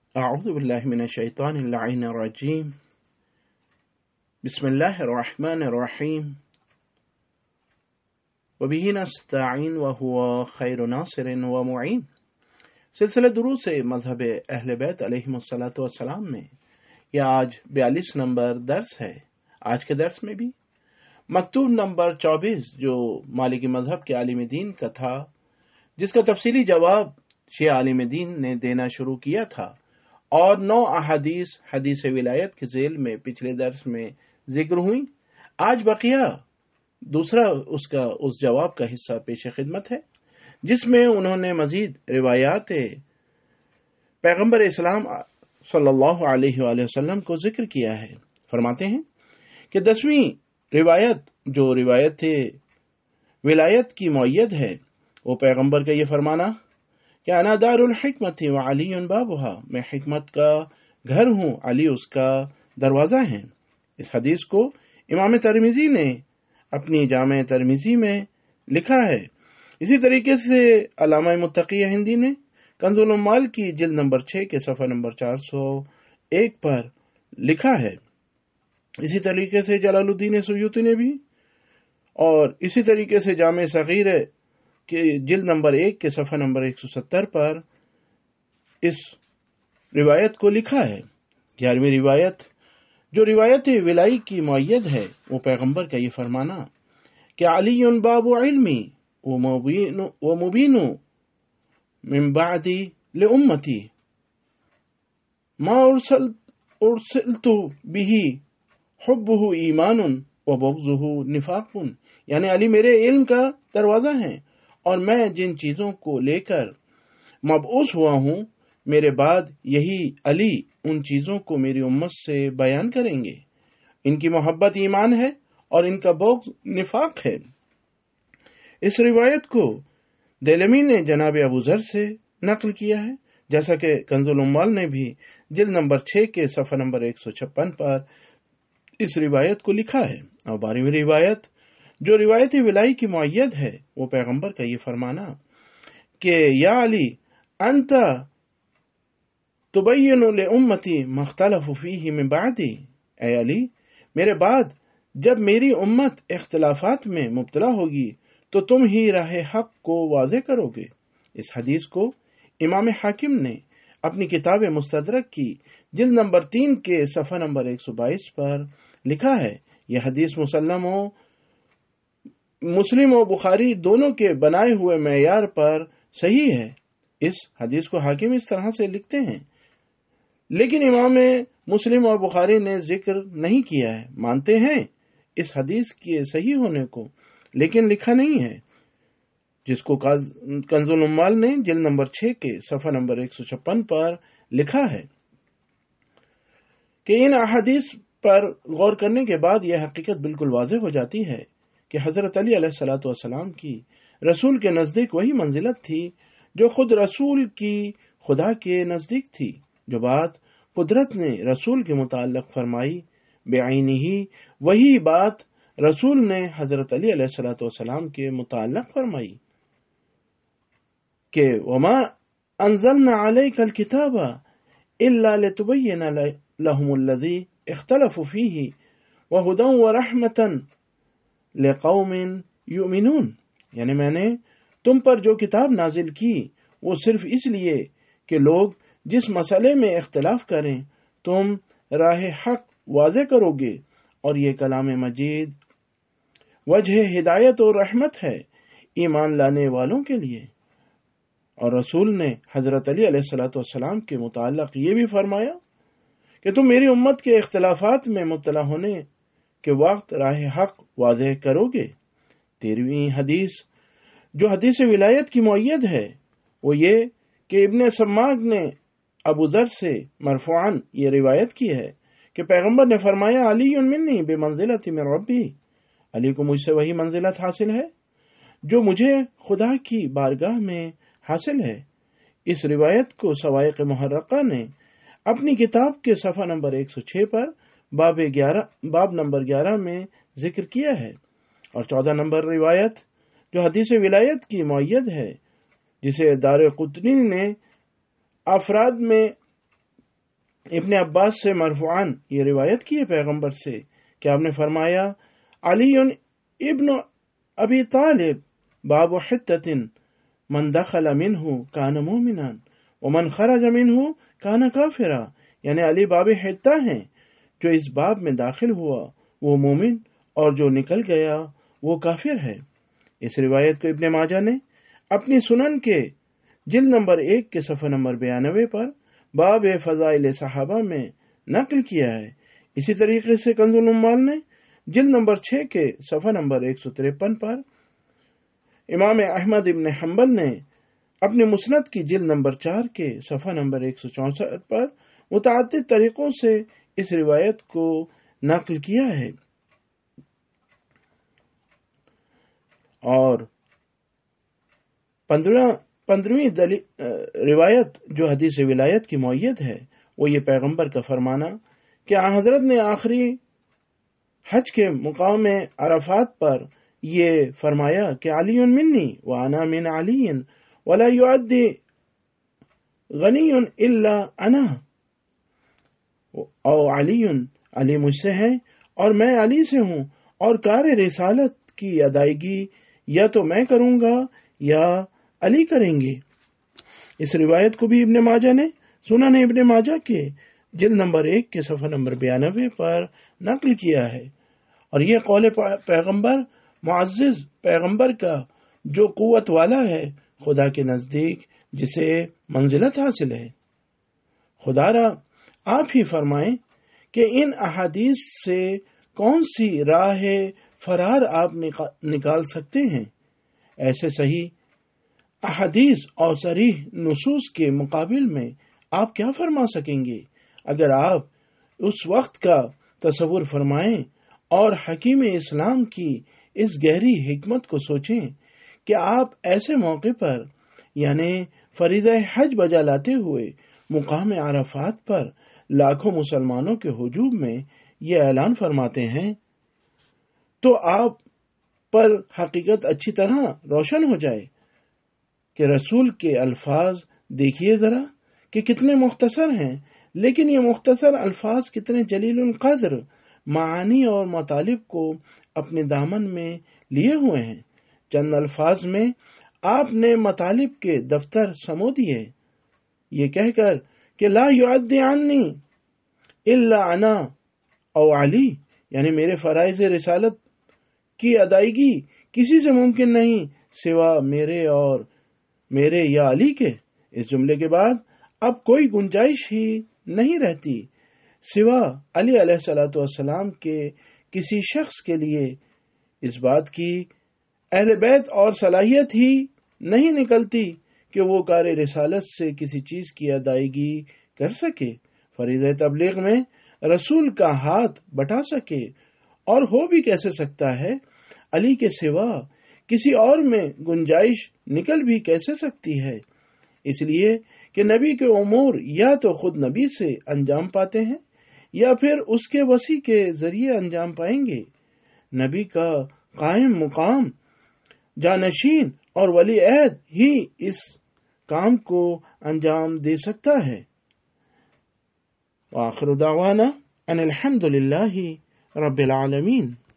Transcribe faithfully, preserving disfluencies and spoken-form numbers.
اعوذ باللہ من الشیطان اللعین الرجیم بسم اللہ الرحمن الرحیم وبہ نستعین وہو خیر ناصر ومعین۔ سلسلہ دروس مذہب اہل بیت علیہم الصلاۃ والسلام میں یہ آج بیالیس نمبر درس ہے۔ آج کے درس میں بھی مکتوب نمبر چوبیس جو مالکی مذہب کے عالم دین کا تھا، جس کا تفصیلی جواب شیعہ عالم دین نے دینا شروع کیا تھا، اور نو احادیث حدیث ولایت کے ذیل میں پچھلے درس میں ذکر ہوئی۔ آج بقیہ دوسرا اس کا اس جواب کا حصہ پیش خدمت ہے، جس میں انہوں نے مزید روایات پیغمبر اسلام صلی اللہ علیہ وآلہ وسلم کو ذکر کیا ہے۔ فرماتے ہیں کہ دسویں روایت جو روایت ولایت کی معید ہے، وہ پیغمبر کا یہ فرمانا کہ انا دار الحکمت وعلی بابها، میں حکمت کا گھر ہوں، علی اس کا دروازہ ہے۔ اس حدیث کو امام ترمذی نے اپنی جامع ترمذی میں لکھا ہے۔ اسی طریقے سے علامہ متقی ہندی نے کنز العمال کی جلد نمبر چھ کے صفحہ نمبر چار سو ایک پر لکھا ہے۔ اسی طریقے سے جلال الدین سیوطی نے بھی، اور اسی طریقے سے جامع صغیر کہ جلد نمبر ایک کے صفحہ نمبر ایک سو ستر پر اس روایت کو لکھا ہے۔ گیارہویں روایت جو روایت ولائی کی معید ہے، وہ پیغمبر کا یہ فرمانا کہ علی باب علمی و مبین من بعدی لامتی ما ارسلت به حبہ ایمان و بغضہ نفاق، یعنی علی میرے علم کا دروازہ ہے، اور میں جن چیزوں کو لے کر مبعوث ہوا ہوں، میرے بعد یہی علی ان چیزوں کو میری امت سے بیان کریں گے۔ ان کی محبت ایمان ہے اور ان کا بغض نفاق ہے۔ اس روایت کو دیلمی نے جناب ابو ذر سے نقل کیا ہے، جیسا کہ کنز العمال نے بھی جلد نمبر چھ کے صفحہ نمبر ایک سو چھپن پر اس روایت کو لکھا ہے۔ اور بارہویں روایت جو روایت ولائی کی معید ہے، وہ پیغمبر کا یہ فرمانا کہ یا علی انت تبین لامتی ما اختلف فیہ من بعدی، اے علی میرے بعد جب میری امت اختلافات میں مبتلا ہوگی تو تم ہی راہ حق کو واضح کرو گے۔ اس حدیث کو امام حاکم نے اپنی کتاب مستدرک کی جلد نمبر تین کے صفحہ نمبر ایک سو بائیس پر لکھا ہے۔ یہ حدیث مسلم و مسلم و بخاری دونوں کے بنائے ہوئے معیار پر صحیح ہے۔ اس حدیث کو حاکم اس طرح سے لکھتے ہیں، لیکن امام مسلم اور بخاری نے ذکر نہیں کیا ہے۔ مانتے ہیں اس حدیث کے صحیح ہونے کو، لیکن لکھا نہیں ہے، جس کو کنز العمال نے جلد نمبر چھ کے صفحہ نمبر ایک سو چھپن پر لکھا ہے کہ ان احادیث پر غور کرنے کے بعد یہ حقیقت بالکل واضح ہو جاتی ہے کہ حضرت علی علیہ الصلوۃ والسلام کی رسول کے نزدیک وہی منزلت تھی جو خود رسول کی خدا کے نزدیک تھی۔ جو بات قدرت نے رسول کے متعلق فرمائی بعینہ ہی، وہی بات رسول نے حضرت علی علیہ الصلوۃ والسلام کے متعلق فرمائی کہ وما انزلنا علیک الکتاب الا لتبین لهم الذی اختلفوا فیہ وہدی ورحمۃ لقوم یؤمنون، یعنی میں نے تم پر جو کتاب نازل کی وہ صرف اس لیے کہ لوگ جس مسئلے میں اختلاف کریں تم راہ حق واضح کرو گے، اور یہ کلام مجید وجہ ہدایت اور رحمت ہے ایمان لانے والوں کے لیے۔ اور رسول نے حضرت علی علیہ الصلوۃ والسلام کے متعلق یہ بھی فرمایا کہ تم میری امت کے اختلافات میں مبتلا ہونے کے وقت راہ حق واضح کرو گے۔ تیرہویں حدیث جو حدیث ولایت کی معید ہے، وہ یہ کہ ابن سماک نے ابو ذر سے مرفوعاً یہ روایت کی ہے کہ پیغمبر نے فرمایا علی منی بمنزلۃ من ربی، علی کو مجھ سے وہی منزلت حاصل ہے جو مجھے خدا کی بارگاہ میں حاصل ہے۔ اس روایت کو سوائق محرقہ نے اپنی کتاب کے صفحہ نمبر ایک سو چھ پر باب گیارہ باب نمبر گیارہ میں ذکر کیا ہے۔ اور چودہ نمبر روایت جو حدیث ولایت کی معید ہے، جسے دار قطنی نے افراد میں ابن عباس سے مرفوعاً یہ روایت کی ہے پیغمبر سے کہ آپ نے فرمایا علی ابن ابی طالب باب حتۃ من دخل منہ کان مومنا ومن خرج منہ کان کافرا، یعنی علی باب حتہ ہیں، جو اس باب میں داخل ہوا وہ مومن اور جو نکل گیا وہ کافر ہے۔ اس روایت کو ابن ماجہ نے اپنی سنن کے جلد نمبر ایک کے صفحہ نمبر بیانوے پر باب فضائل صحابہ میں نقل کیا ہے۔ اسی طریقے سے کنز العمال نے جلد نمبر چھ کے صفحہ نمبر ایک سو ترپن پر، امام احمد ابن حنبل نے اپنے مسند کی جلد نمبر چار کے صفحہ نمبر ایک سو چونسٹھ پر متعدد طریقوں سے اس روایت کو نقل کیا ہے۔ اور پندرہویں روایت جو حدیث ولایت کی معید ہے وہ یہ پیغمبر کا فرمانا کہ حضرت نے آخری حج کے مقام عرفات پر یہ فرمایا کہ علی منی وانا من علی ولا یعدی غنی الا انا، او علی علی مجھ سے ہے اور میں علی سے ہوں، اور کار رسالت کی ادائیگی یا تو میں کروں گا یا علی کریں گے۔ اس روایت کو بھی ابن ماجہ نے سنن ابن ماجہ کے جلد نمبر ایک کے صفحہ نمبر بیانوے پر نقل کیا ہے، اور یہ قول پیغمبر معزز پیغمبر کا جو قوت والا ہے خدا کے نزدیک جسے منزلت حاصل ہے۔ خدا را آپ ہی فرمائیں کہ ان احادیث سے کون سی راہ فرار آپ نکال سکتے ہیں؟ ایسے صحیح احادیث اور صریح نصوص کے مقابل میں آپ کیا فرما سکیں گے؟ اگر آپ اس وقت کا تصور فرمائیں اور حکیم اسلام کی اس گہری حکمت کو سوچیں کہ آپ ایسے موقع پر یعنی فریضہ حج بجا لاتے ہوئے مقام عرفات پر لاکھوں مسلمانوں کے ہجوم میں یہ اعلان فرماتے ہیں، تو آپ پر حقیقت اچھی طرح روشن ہو جائے کہ رسول کے الفاظ دیکھیے ذرا کہ کتنے مختصر ہیں، لیکن یہ مختصر الفاظ کتنے جلیل القدر معانی اور مطالب کو اپنے دامن میں لیے ہوئے ہیں۔ چند الفاظ میں آپ نے مطالب کے دفتر سمو دیے، یہ کہہ کر کہ لا یعدی عنی الا انا او علی، یعنی میرے فرائض رسالت کی ادائیگی کسی سے ممکن نہیں سوا میرے اور میرے یا علی کے۔ اس جملے کے بعد اب کوئی گنجائش ہی نہیں رہتی سوا علی علیہ الصلوۃ والسلام کے کسی شخص کے لیے اس بات کی اہل بیت اور صلاحیت ہی نہیں نکلتی کہ وہ کار رسالت سے کسی چیز کی ادائیگی کر سکے، فریضہ تبلیغ میں رسول کا ہاتھ بٹا سکے، اور ہو بھی کیسے سکتا ہے؟ علی کے سوا کسی اور میں گنجائش نکل بھی کیسے سکتی ہے؟ اس لیے کہ نبی کے امور یا تو خود نبی سے انجام پاتے ہیں یا پھر اس کے وصی کے ذریعے انجام پائیں گے۔ نبی کا قائم مقام جانشین اور ولی عہد ہی اس کام کو انجام دے سکتا ہے۔ وآخر دعوانا ان الحمد للہ رب العالمین۔